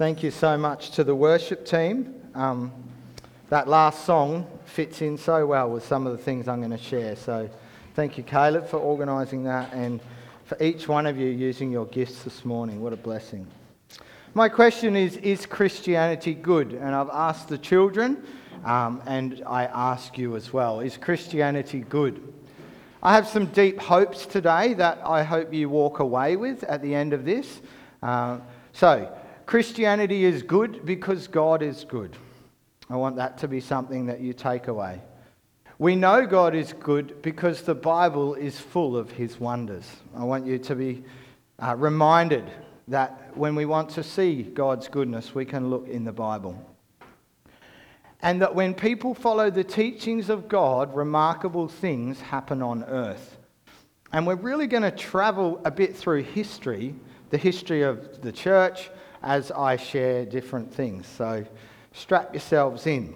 Thank you so much to the worship team. That last song fits in so well with some of the things I'm going to share. So thank you, Caleb, for organising that, and for each one of you using your gifts this morning. What a blessing. My question is Christianity good? And I've asked the children, and I ask you as well, is Christianity good? I have some deep hopes today that I hope you walk away with at the end of this. So, Christianity is good because God is good. I want that to be something that you take away. We know God is good because the Bible is full of his wonders. I want you to be reminded that when we want to see God's goodness, we can look in the Bible. And that when people follow the teachings of God, remarkable things happen on earth. And we're really going to travel a bit through history, the history of the church, as I share different things. So strap yourselves in.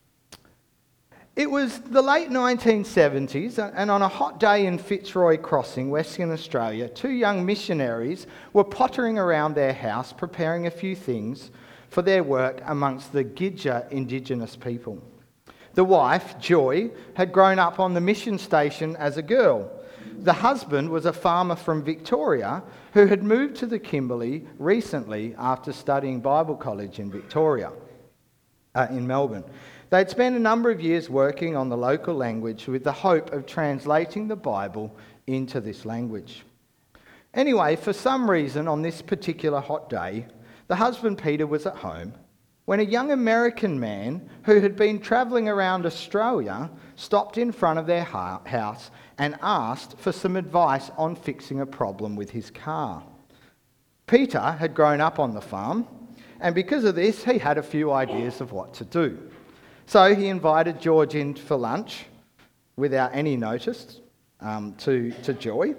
It was the late 1970s, and on a hot day in Fitzroy Crossing, Western Australia, two young missionaries were pottering around their house preparing a few things for their work amongst the Gidja Indigenous people. The wife, Joy, had grown up on the mission station as a girl. The husband was a farmer from Victoria who had moved to the Kimberley recently after studying Bible college in Victoria, in Melbourne. They'd spent a number of years working on the local language with the hope of translating the Bible into this language. Anyway, for some reason on this particular hot day, the husband Peter was at home when a young American man who had been travelling around Australia stopped in front of their house and asked for some advice on fixing a problem with his car. Peter had grown up on the farm, and because of this, he had a few ideas of what to do. So he invited George in for lunch without any notice to Joy.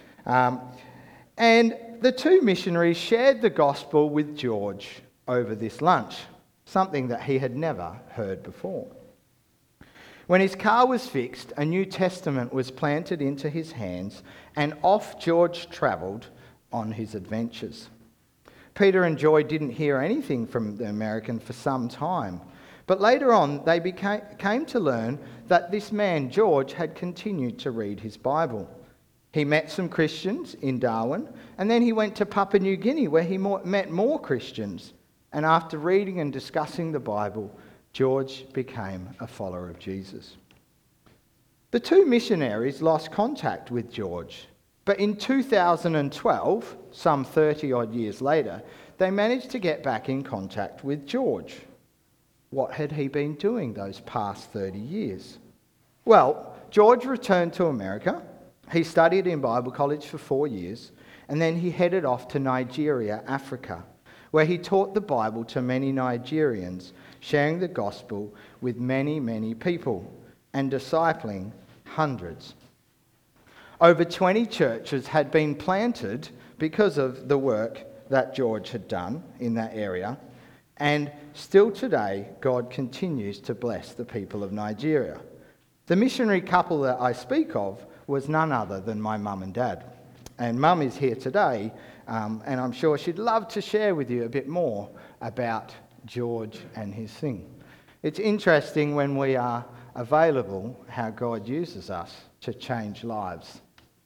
And the two missionaries shared the gospel with George over this lunch, something that he had never heard before. When his car was fixed, a New Testament was planted into his hands, and off George travelled on his adventures. Peter and Joy didn't hear anything from the American for some time, but later on they came to learn that this man, George, had continued to read his Bible. He met some Christians in Darwin, and then he went to Papua New Guinea where he met more Christians. And after reading and discussing the Bible, George became a follower of Jesus. The two missionaries lost contact with George, but in 2012, some 30-odd years later, they managed to get back in contact with George. What had he been doing those past 30 years? Well, George returned to America. He studied in Bible college for 4 years, and then he headed off to Nigeria, Africa, where he taught the Bible to many Nigerians, sharing the gospel with many, many people and discipling hundreds. Over 20 churches had been planted because of the work that George had done in that area, and still today, God continues to bless the people of Nigeria. The missionary couple that I speak of was none other than my mum and dad. And Mum is here today, and I'm sure she'd love to share with you a bit more about George and his thing. It's interesting when we are available how God uses us to change lives.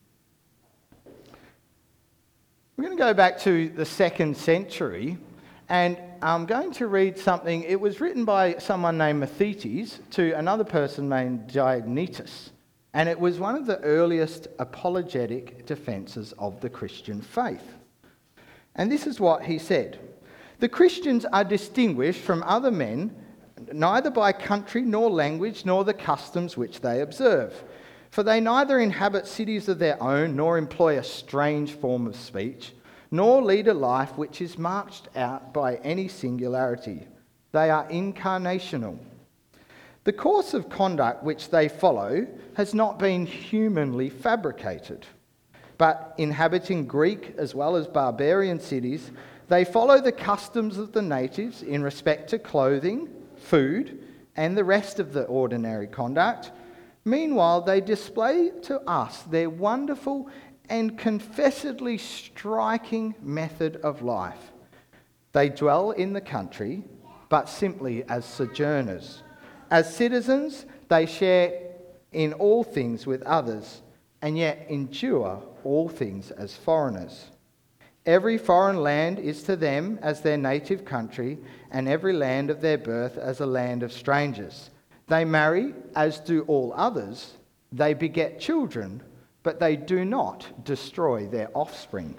We're going to go back to the 2nd century, and I'm going to read something. It was written by someone named Methetes to another person named Diognetus. And it was one of the earliest apologetic defences of the Christian faith. And this is what he said. The Christians are distinguished from other men neither by country nor language nor the customs which they observe. For they neither inhabit cities of their own nor employ a strange form of speech, nor lead a life which is marked out by any singularity. They are incarnational. The course of conduct which they follow has not been humanly fabricated, but inhabiting Greek as well as barbarian cities, they follow the customs of the natives in respect to clothing, food, and the rest of the ordinary conduct. Meanwhile, they display to us their wonderful and confessedly striking method of life. They dwell in the country, but simply as sojourners. As citizens, they share in all things with others, and yet endure all things as foreigners. Every foreign land is to them as their native country, and every land of their birth as a land of strangers. They marry, as do all others. They beget children, but they do not destroy their offspring.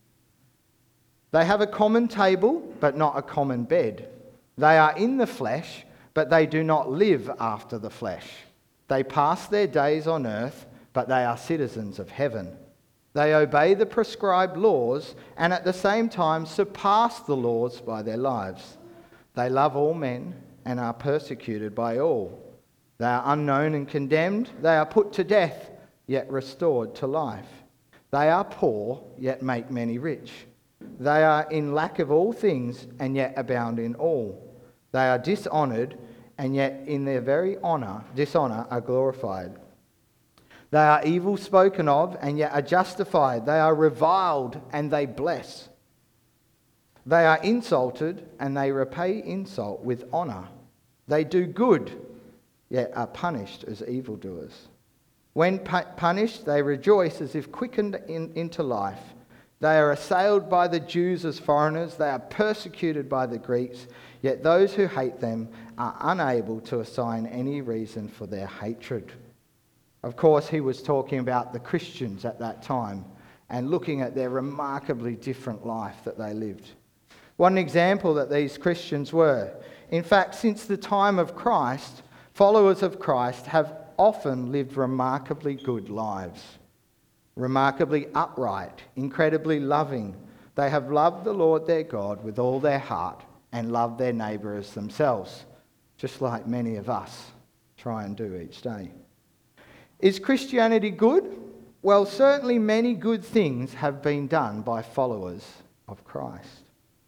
They have a common table, but not a common bed. They are in the flesh, but they do not live after the flesh. They pass their days on earth, but they are citizens of heaven. They obey the prescribed laws and at the same time surpass the laws by their lives. They love all men and are persecuted by all. They are unknown and condemned. They are put to death, yet restored to life. They are poor, yet make many rich. They are in lack of all things and yet abound in all. They are dishonoured, and yet in their very dishonour are glorified. They are evil spoken of, and yet are justified. They are reviled, and they bless. They are insulted, and they repay insult with honour. They do good, yet are punished as evildoers. When punished, they rejoice as if quickened into life. They are assailed by the Jews as foreigners. They are persecuted by the Greeks, yet those who hate them are unable to assign any reason for their hatred. Of course, he was talking about the Christians at that time and looking at their remarkably different life that they lived. What an example that these Christians were. In fact, since the time of Christ, followers of Christ have often lived remarkably good lives. Remarkably upright, incredibly loving. They have loved the Lord their God with all their heart and loved their neighbour as themselves, just like many of us try and do each day. Is Christianity good? Well, certainly many good things have been done by followers of Christ.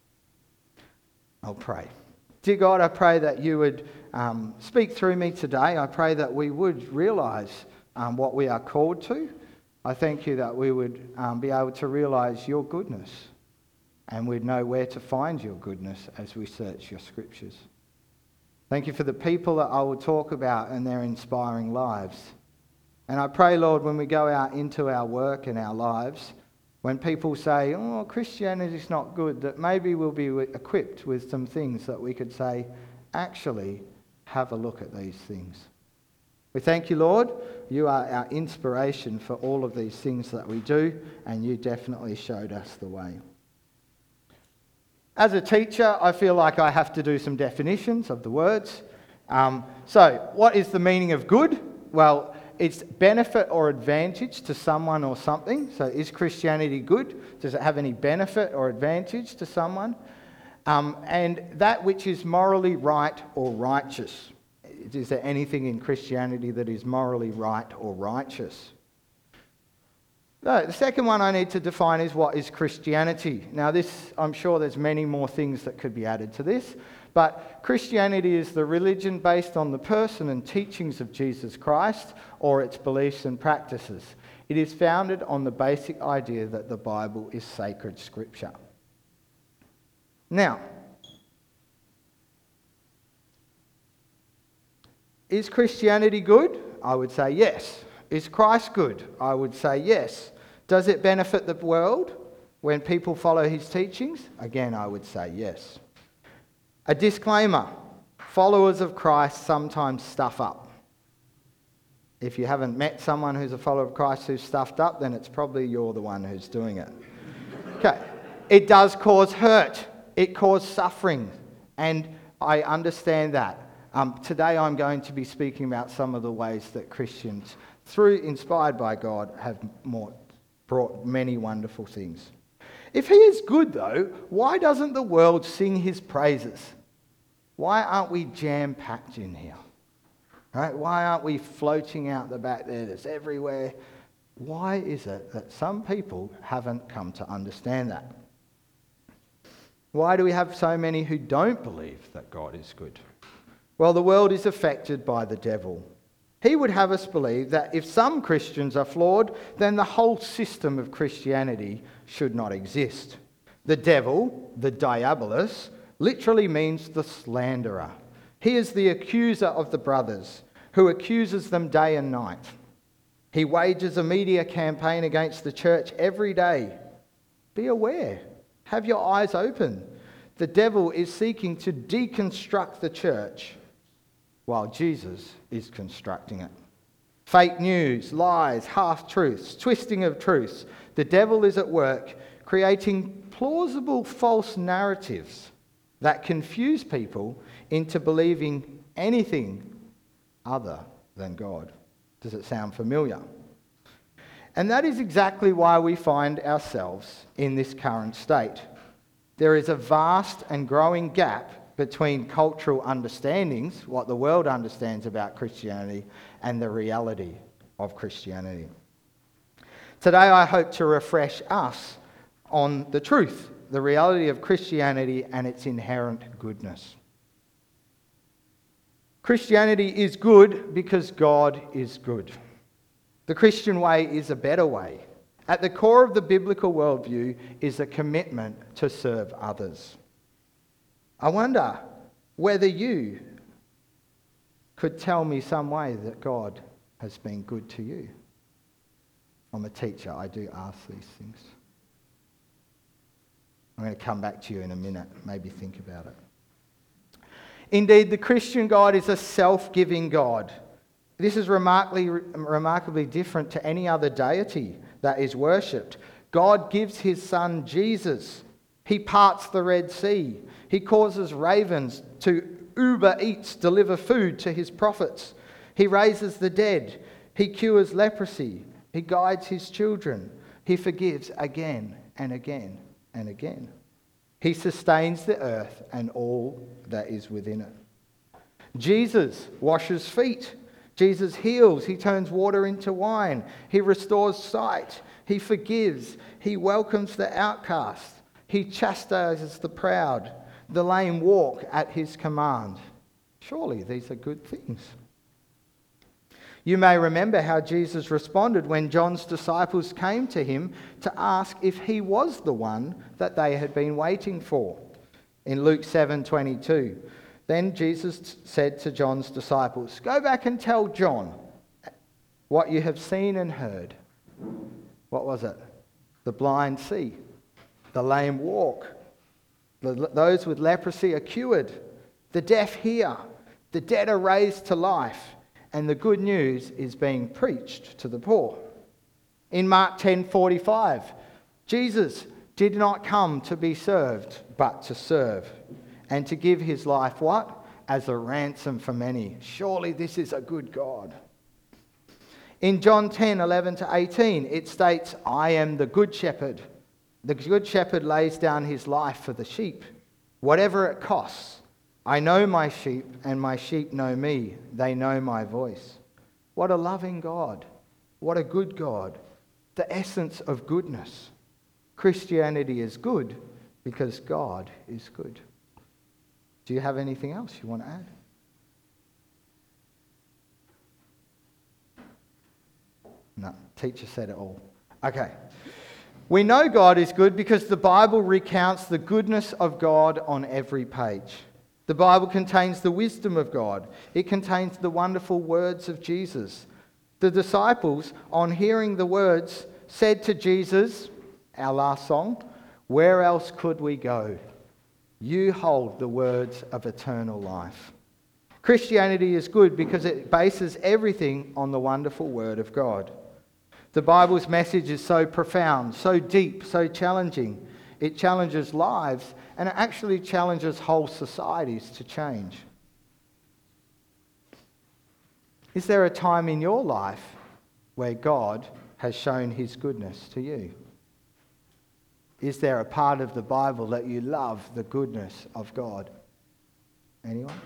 I'll pray. Dear God, I pray that you would speak through me today. I pray that we would realise what we are called to. I thank you that we would be able to realise your goodness, and we'd know where to find your goodness as we search your scriptures. Thank you for the people that I will talk about and their inspiring lives. And I pray, Lord, when we go out into our work and our lives, when people say, oh, Christianity's not good, that maybe we'll be equipped with some things that we could say, actually, have a look at these things. We thank you, Lord. You are our inspiration for all of these things that we do, and you definitely showed us the way. As a teacher, I feel like I have to do some definitions of the words. So, what is the meaning of good? Well, it's benefit or advantage to someone or something. So is Christianity good? Does it have any benefit or advantage to someone? And that which is morally right or righteous. Is there anything in Christianity that is morally right or righteous? No, the second one I need to define is what is Christianity. Now this, I'm sure there's many more things that could be added to this, but Christianity is the religion based on the person and teachings of Jesus Christ or its beliefs and practices. It is founded on the basic idea that the Bible is sacred scripture. Now, is Christianity good? I would say yes. Is Christ good? I would say yes. Does it benefit the world when people follow his teachings? Again, I would say yes. A disclaimer, followers of Christ sometimes stuff up. If you haven't met someone who's a follower of Christ who's stuffed up, then it's probably you're the one who's doing it. Okay, it does cause hurt. It causes suffering, and I understand that. Today I'm going to be speaking about some of the ways that Christians, inspired by God, have brought many wonderful things. If he is good though, why doesn't the world sing his praises? Why aren't we jam-packed in here? Right? Why aren't we floating out the back there that's everywhere? Why is it that some people haven't come to understand that? Why do we have so many who don't believe that God is good? Well, the world is affected by the devil. He would have us believe that if some Christians are flawed, then the whole system of Christianity should not exist. The devil, the diabolus, literally means the slanderer. He is the accuser of the brothers, who accuses them day and night. He wages a media campaign against the church every day. Be aware. Have your eyes open. The devil is seeking to deconstruct the church while Jesus is constructing it. Fake news, lies, half-truths, twisting of truths. The devil is at work creating plausible false narratives that confuse people into believing anything other than God. Does it sound familiar? And that is exactly why we find ourselves in this current state. There is a vast and growing gap between cultural understandings, what the world understands about Christianity, and the reality of Christianity. Today I hope to refresh us on the truth, the reality of Christianity and its inherent goodness. Christianity is good because God is good. The Christian way is a better way. At the core of the biblical worldview is a commitment to serve others. I wonder whether you could tell me some way that God has been good to you. I'm a teacher, I do ask these things. I'm going to come back to you in a minute, maybe think about it. Indeed, the Christian God is a self-giving God. This is remarkably different to any other deity that is worshipped. God gives his son Jesus. He parts the Red Sea. He causes ravens to Uber Eats deliver food to his prophets. He raises the dead. He cures leprosy. He guides his children. He forgives again and again and again. He sustains the earth and all that is within it. Jesus washes feet. Jesus heals. He turns water into wine. He restores sight. He forgives. He welcomes the outcast. He chastises the proud. The lame walk at his command. Surely these are good things. You may remember how Jesus responded when John's disciples came to him to ask if he was the one that they had been waiting for. In Luke 7:22, then Jesus said to John's disciples, "Go back and tell John what you have seen and heard." What was it? The blind see, the lame walk, those with leprosy are cured, the deaf hear, the dead are raised to life, and the good news is being preached to the poor. In Mark 10:45, Jesus did not come to be served, but to serve, and to give his life what? As a ransom for many. Surely this is a good God. In John 10:11-18, it states, "I am the good shepherd. The good shepherd lays down his life for the sheep, whatever it costs. I know my sheep, and my sheep know me. They know my voice." What a loving God. What a good God. The essence of goodness. Christianity is good because God is good. Do you have anything else you want to add? No, teacher said it all. Okay. We know God is good because the Bible recounts the goodness of God on every page. The Bible contains the wisdom of God. It contains the wonderful words of Jesus. The disciples, on hearing the words, said to Jesus, our last song, "Where else could we go? You hold the words of eternal life." Christianity is good because it bases everything on the wonderful word of God. The Bible's message is so profound, so deep, so challenging. It challenges lives, and it actually challenges whole societies to change. Is there a time in your life where God has shown his goodness to you? Is there a part of the Bible that you love the goodness of God? Anyone?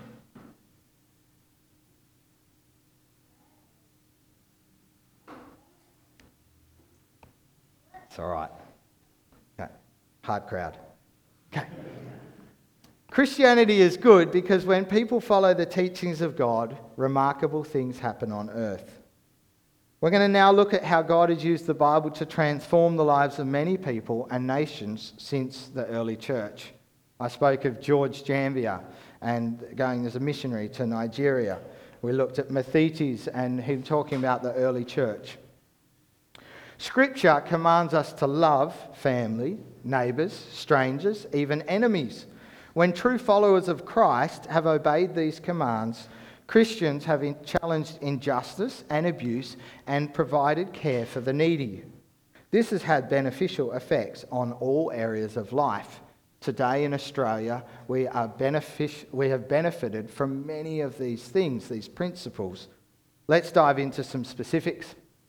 It's all right. Okay. Hard crowd. Okay. Christianity is good because when people follow the teachings of God, remarkable things happen on earth. We're going to now look at how God has used the Bible to transform the lives of many people and nations since the early church. I spoke of George Jambier and going as a missionary to Nigeria. We looked at Matthetes and him talking about the early church. Scripture commands us to love family, neighbours, strangers, even enemies. When true followers of Christ have obeyed these commands, Christians have challenged injustice and abuse and provided care for the needy. This has had beneficial effects on all areas of life. Today in Australia, we have benefited from many of these things, these principles. Let's dive into some specifics.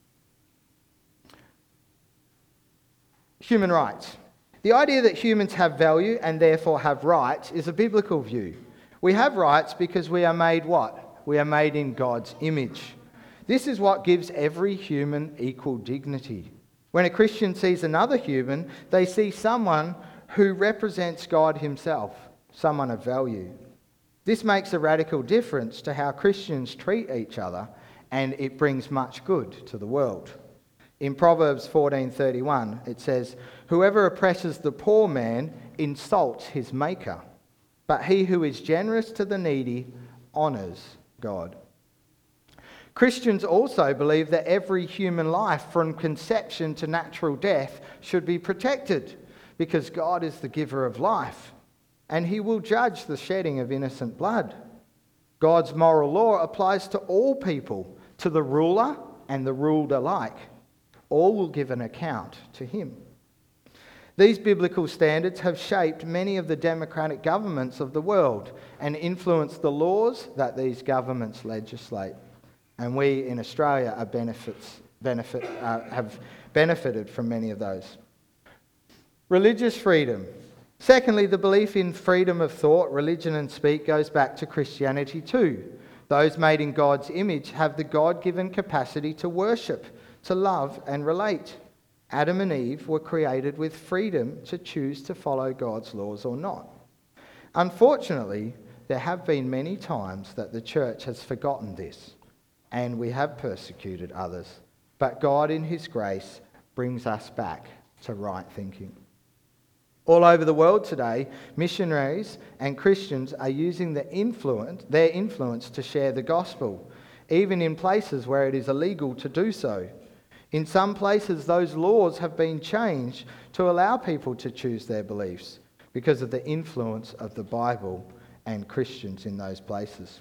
Human rights. The idea that humans have value and therefore have rights is a biblical view. We have rights because we are made what? We are made in God's image. This is what gives every human equal dignity. When a Christian sees another human, they see someone who represents God himself, someone of value. This makes a radical difference to how Christians treat each other, and it brings much good to the world. In Proverbs 14:31, it says, "Whoever oppresses the poor man insults his maker, but he who is generous to the needy honours God." Christians also believe that every human life from conception to natural death should be protected because God is the giver of life and he will judge the shedding of innocent blood. God's moral law applies to all people, to the ruler and the ruled alike. All will give an account to him. These biblical standards have shaped many of the democratic governments of the world and influenced the laws that these governments legislate. And we in Australia have benefited from many of those. Religious freedom. Secondly, the belief in freedom of thought, religion and speech goes back to Christianity too. Those made in God's image have the God-given capacity to worship, to love and relate. Adam and Eve were created with freedom to choose to follow God's laws or not. Unfortunately, there have been many times that the church has forgotten this, and we have persecuted others. But God in his grace brings us back to right thinking. All over the world today, missionaries and Christians are using their influence to share the gospel, even in places where it is illegal to do so. In some places, those laws have been changed to allow people to choose their beliefs because of the influence of the Bible and Christians in those places.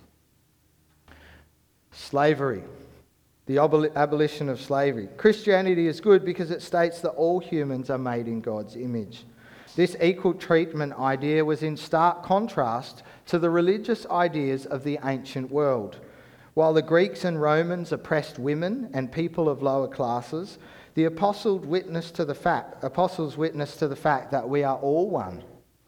Slavery. The abolition of slavery. Christianity is good because it states that all humans are made in God's image. This equal treatment idea was in stark contrast to the religious ideas of the ancient world. While the Greeks and Romans oppressed women and people of lower classes, the apostles witnessed to the fact that we are all one.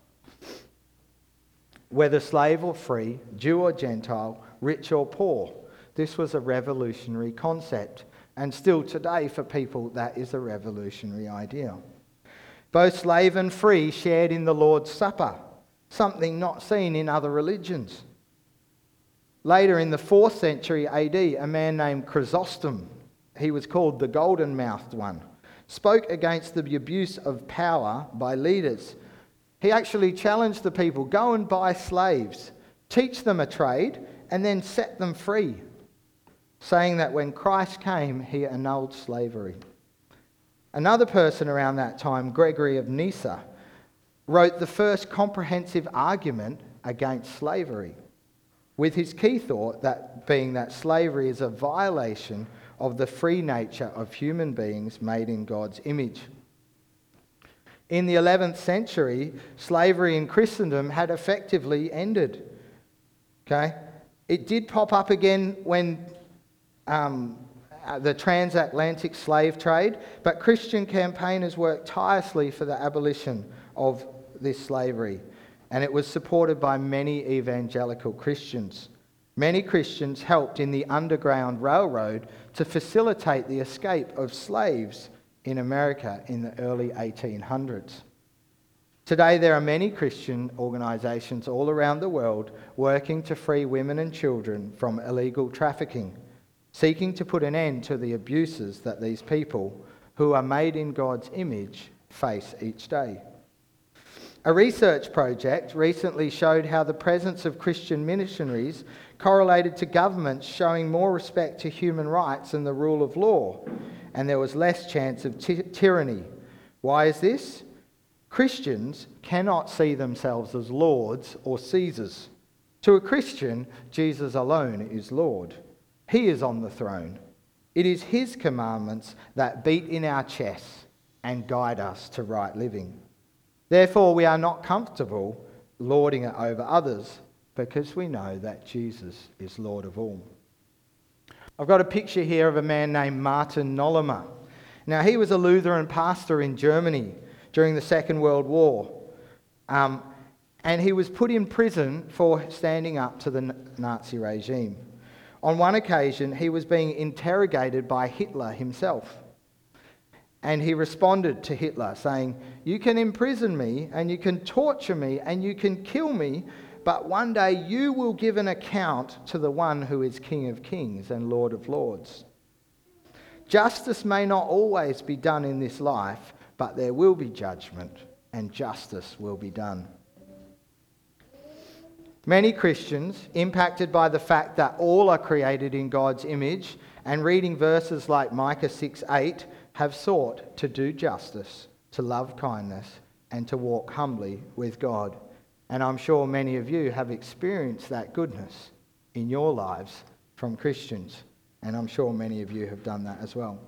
Whether slave or free, Jew or Gentile, rich or poor, this was a revolutionary concept. And still today for people that is a revolutionary idea. Both slave and free shared in the Lord's Supper, something not seen in other religions. Later in the 4th century AD, a man named Chrysostom, he was called the golden-mouthed one, spoke against the abuse of power by leaders. He actually challenged the people, go and buy slaves, teach them a trade, and then set them free, saying that when Christ came, he annulled slavery. Another person around that time, Gregory of Nyssa, wrote the first comprehensive argument against slavery, with his key thought that being that slavery is a violation of the free nature of human beings made in God's image. In the 11th century, slavery in Christendom had effectively ended. Okay? It did pop up again when the transatlantic slave trade, but Christian campaigners worked tirelessly for the abolition of this slavery. And it was supported by many evangelical Christians. Many Christians helped in the Underground Railroad to facilitate the escape of slaves in America in the early 1800s. Today there are many Christian organisations all around the world working to free women and children from illegal trafficking. seeking to put an end to the abuses that these people, who are made in God's image, face each day. A research project recently showed how the presence of Christian missionaries correlated to governments showing more respect to human rights and the rule of law, and there was less chance of tyranny. Why is this? Christians cannot see themselves as lords or Caesars. To a Christian, Jesus alone is Lord. He is on the throne. It is his commandments that beat in our chests and guide us to right living. Therefore, we are not comfortable lording it over others, because we know that Jesus is Lord of all. I've got a picture here of a man named Martin Knollmer. Now, he was a Lutheran pastor in Germany during the Second World War, and he was put in prison for standing up to the Nazi regime. On one occasion, he was being interrogated by Hitler himself. And he responded to Hitler saying, "You can imprison me and you can torture me and you can kill me, but one day you will give an account to the one who is King of Kings and Lord of Lords." Justice may not always be done in this life, but there will be judgment and justice will be done. Many Christians, impacted by the fact that all are created in God's image and reading verses like Micah 6:8, have sought to do justice, to love kindness, and to walk humbly with God. And I'm sure many of you have experienced that goodness in your lives from Christians. And I'm sure many of you have done that as well.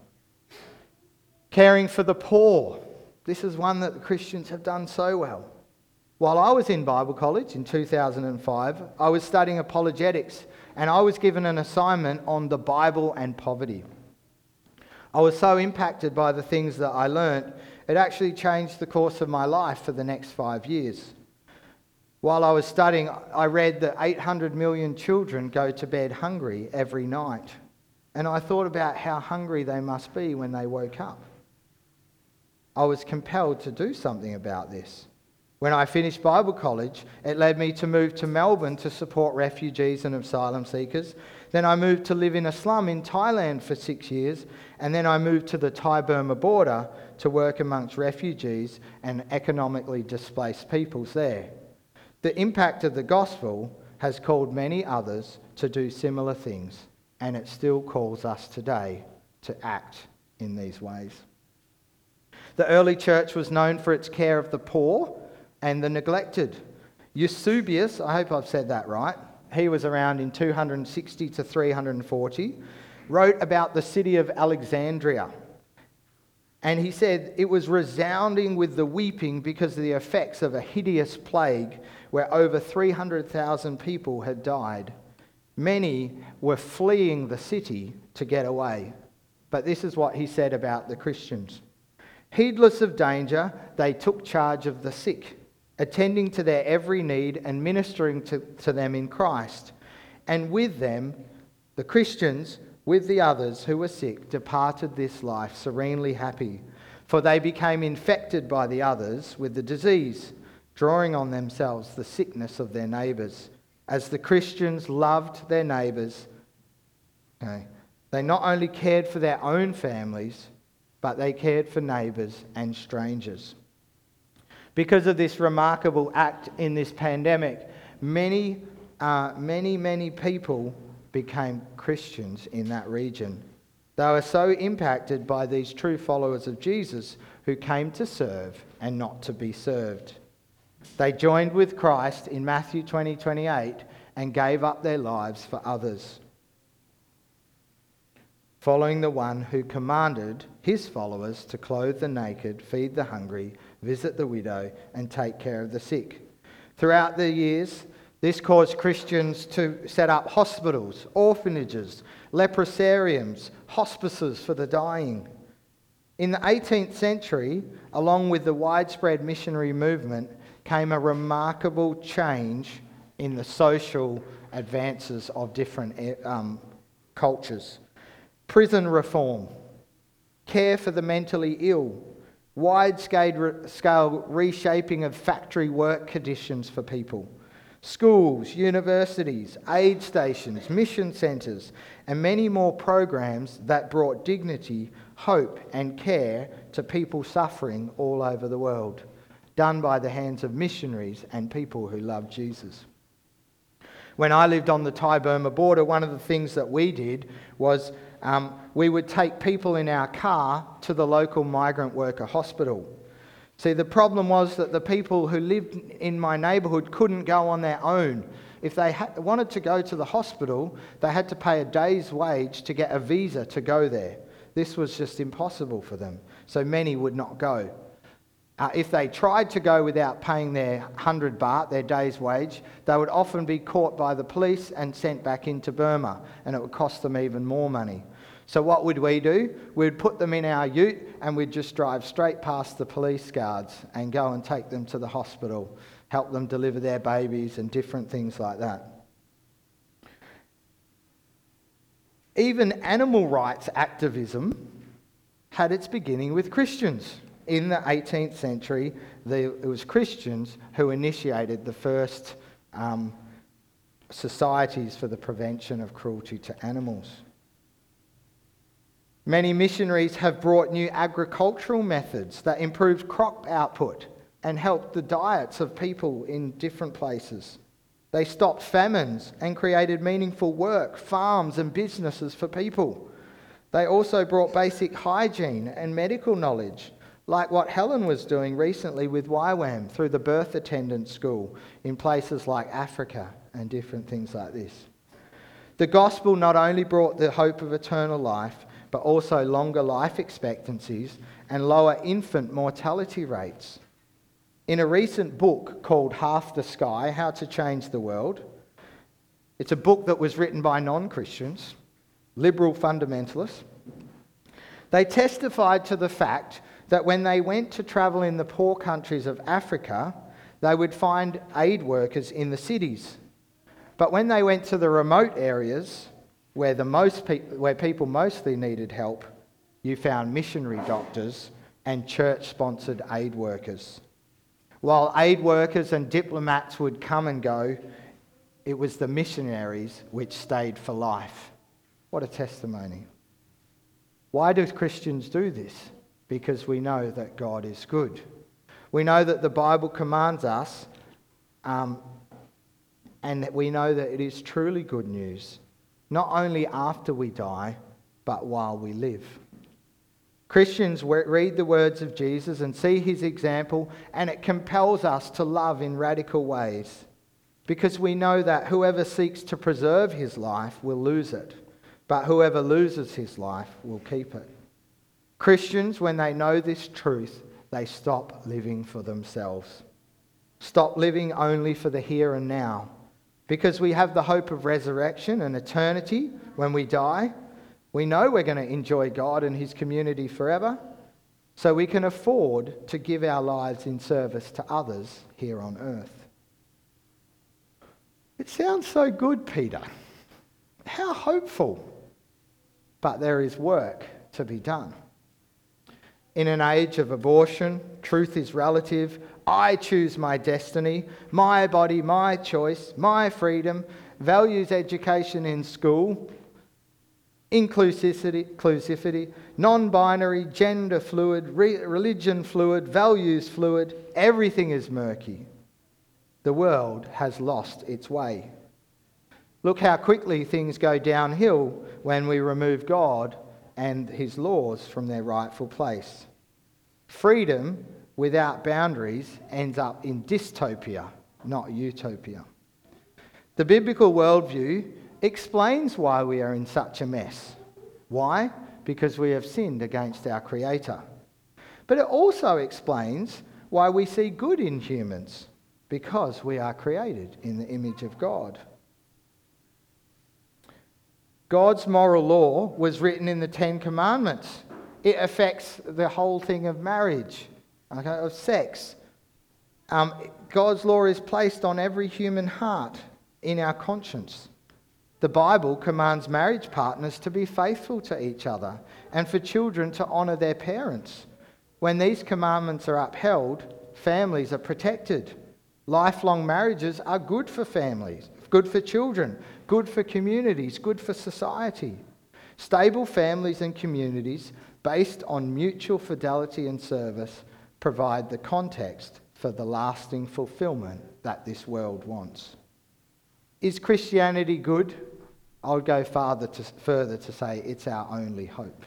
Caring for the poor. This is one that the Christians have done so well. While I was in Bible college in 2005, I was studying apologetics, and I was given an assignment on the Bible and poverty. I was so impacted by the things that I learnt, it actually changed the course of my life for the next 5 years. While I was studying, I read that 800 million children go to bed hungry every night. And I thought about how hungry they must be when they woke up. I was compelled to do something about this. When I finished Bible college, it led me to move to Melbourne to support refugees and asylum seekers. Then I moved to live in a slum in Thailand for 6 years, and then I moved to the Thai-Burma border to work amongst refugees and economically displaced peoples there. The impact of the gospel has called many others to do similar things, and it still calls us today to act in these ways. The early church was known for its care of the poor and the neglected. Eusebius, I hope I've said that right, he was around in 260 to 340, wrote about the city of Alexandria. And he said it was resounding with the weeping because of the effects of a hideous plague where over 300,000 people had died. Many were fleeing the city to get away. But this is what he said about the Christians. Heedless of danger, they took charge of the sick, attending to their every need and ministering to them in Christ. And with them, the Christians, with the others who were sick, departed this life serenely happy, for they became infected by the others with the disease, drawing on themselves the sickness of their neighbours. As the Christians loved their neighbours, they not only cared for their own families, but they cared for neighbours and strangers. Because of this remarkable act in this pandemic, many people became Christians in that region. They were so impacted by these true followers of Jesus who came to serve and not to be served. They joined with Christ in Matthew 20:28 and gave up their lives for others, following the one who commanded his followers to clothe the naked, feed the hungry, visit the widow, and take care of the sick. Throughout the years, this caused Christians to set up hospitals, orphanages, leprosariums, hospices for the dying. In the 18th century, along with the widespread missionary movement, came a remarkable change in the social advances of different cultures. Prison reform, care for the mentally ill, wide-scale reshaping of factory work conditions for people, schools, universities, aid stations, mission centres, and many more programs that brought dignity, hope and care to people suffering all over the world, done by the hands of missionaries and people who love Jesus. When I lived on the Thai-Burma border, one of the things that we did was we would take people in our car to the local migrant worker hospital. See, the problem was that the people who lived in my neighbourhood couldn't go on their own. If they wanted to go to the hospital, they had to pay a day's wage to get a visa to go there. This was just impossible for them, so many would not go. If they tried to go without paying their 100 baht, their day's wage, they would often be caught by the police and sent back into Burma, and it would cost them even more money. So what would we do? We'd put them in our ute and we'd just drive straight past the police guards and go and take them to the hospital, help them deliver their babies and different things like that. Even animal rights activism had its beginning with Christians. In the 18th century, it was Christians who initiated the first societies for the prevention of cruelty to animals. Many missionaries have brought new agricultural methods that improved crop output and helped the diets of people in different places. They stopped famines and created meaningful work, farms and businesses for people. They also brought basic hygiene and medical knowledge, like what Helen was doing recently with YWAM through the birth attendant school in places like Africa and different things like this. The gospel not only brought the hope of eternal life, but also longer life expectancies and lower infant mortality rates. In a recent book called Half the Sky, How to Change the World, it's a book that was written by non-Christians, liberal fundamentalists. They testified to the fact that when they went to travel in the poor countries of Africa, they would find aid workers in the cities. But when they went to the remote areas, where people mostly needed help, you found missionary doctors and church-sponsored aid workers. While aid workers and diplomats would come and go, it was the missionaries which stayed for life. What a testimony. Why do Christians do this? Because we know that God is good. We know that the Bible commands us, and that we know that it is truly good news, not only after we die, but while we live. Christians read the words of Jesus and see his example, and it compels us to love in radical ways, because we know that whoever seeks to preserve his life will lose it, but whoever loses his life will keep it. Christians, when they know this truth, they stop living for themselves. Stop living only for the here and now. Because we have the hope of resurrection and eternity when we die, we know we're going to enjoy God and his community forever, so we can afford to give our lives in service to others here on earth. It sounds so good, Peter. How hopeful. But there is work to be done. In an age of abortion, truth is relative, I choose my destiny, my body, my choice, my freedom, values education in school, inclusivity, non-binary, gender fluid, religion fluid, values fluid, everything is murky. The world has lost its way. Look how quickly things go downhill when we remove God and his laws from their rightful place. Freedom without boundaries ends up in dystopia, not utopia. The biblical worldview explains why we are in such a mess. Why? Because we have sinned against our Creator. But it also explains why we see good in humans, because we are created in the image of God. God's moral law was written in the Ten Commandments. It affects the whole thing of marriage, of sex. God's law is placed on every human heart in our conscience. The Bible commands marriage partners to be faithful to each other and for children to honour their parents. When these commandments are upheld, families are protected. Lifelong marriages are good for families, good for children, good for communities, good for society. Stable families and communities based on mutual fidelity and service provide the context for the lasting fulfillment that this world wants. Is Christianity good? I would go further to say it's our only hope.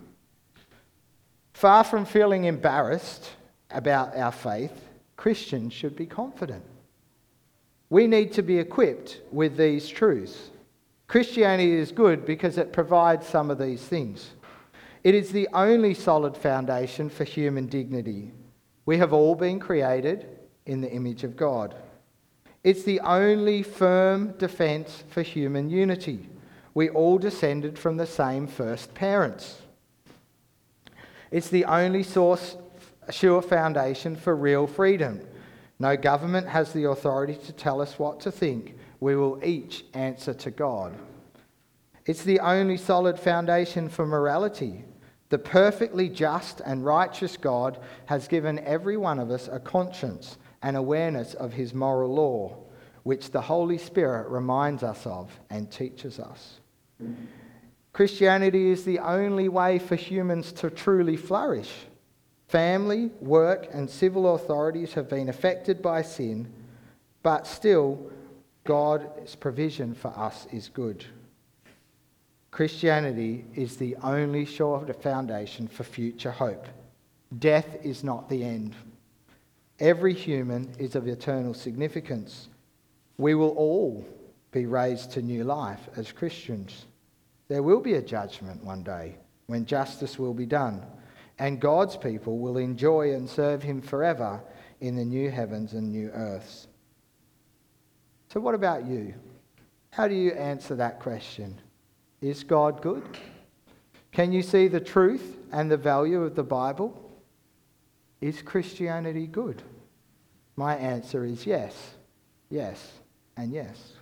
Far from feeling embarrassed about our faith, Christians should be confident. We need to be equipped with these truths. Christianity is good because it provides some of these things. It is the only solid foundation for human dignity. We have all been created in the image of God. It's the only firm defence for human unity. We all descended from the same first parents. It's the only sure foundation for real freedom. No government has the authority to tell us what to think. We will each answer to God. It's the only solid foundation for morality. The perfectly just and righteous God has given every one of us a conscience and awareness of his moral law, which the Holy Spirit reminds us of and teaches us. Christianity is the only way for humans to truly flourish. Family, work, and civil authorities have been affected by sin, but still, God's provision for us is good. Christianity is the only sure foundation for future hope. Death is not the end. Every human is of eternal significance. We will all be raised to new life as Christians. There will be a judgment one day when justice will be done, and God's people will enjoy and serve him forever in the new heavens and new earths. So what about you? How do you answer that question? Is God good? Can you see the truth and the value of the Bible? Is Christianity good? My answer is yes, yes, and yes.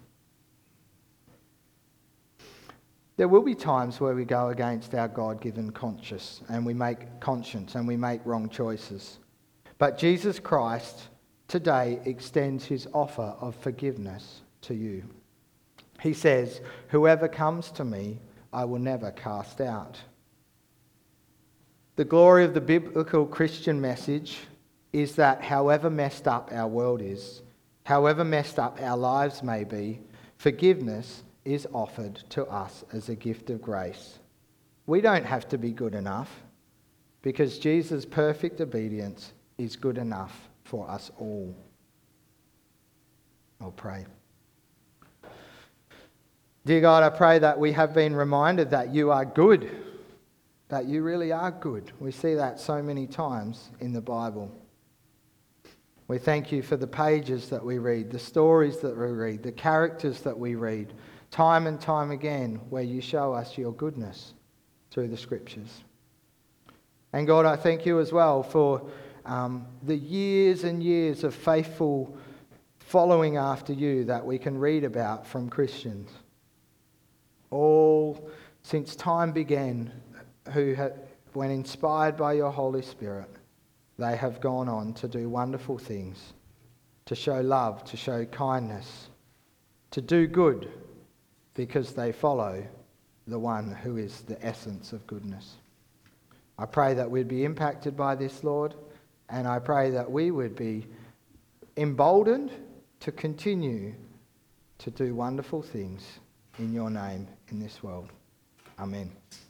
There will be times where we go against our God-given conscience and we make wrong choices. But Jesus Christ today extends his offer of forgiveness to you. He says, "Whoever comes to me, I will never cast out." The glory of the biblical Christian message is that however messed up our world is, however messed up our lives may be, forgiveness is offered to us as a gift of grace. We don't have to be good enough because Jesus' perfect obedience is good enough for us all. I'll pray. Dear God, I pray that we have been reminded that you are good, that you really are good. We see that so many times in the Bible. We thank you for the pages that we read, the stories that we read, the characters that we read, time and time again, where you show us your goodness through the scriptures. And God, I thank you as well for the years and years of faithful following after you that we can read about from Christians. All since time began, when inspired by your Holy Spirit, they have gone on to do wonderful things, to show love, to show kindness, to do good, because they follow the one who is the essence of goodness. I pray that we'd be impacted by this, Lord, and I pray that we would be emboldened to continue to do wonderful things in your name in this world. Amen.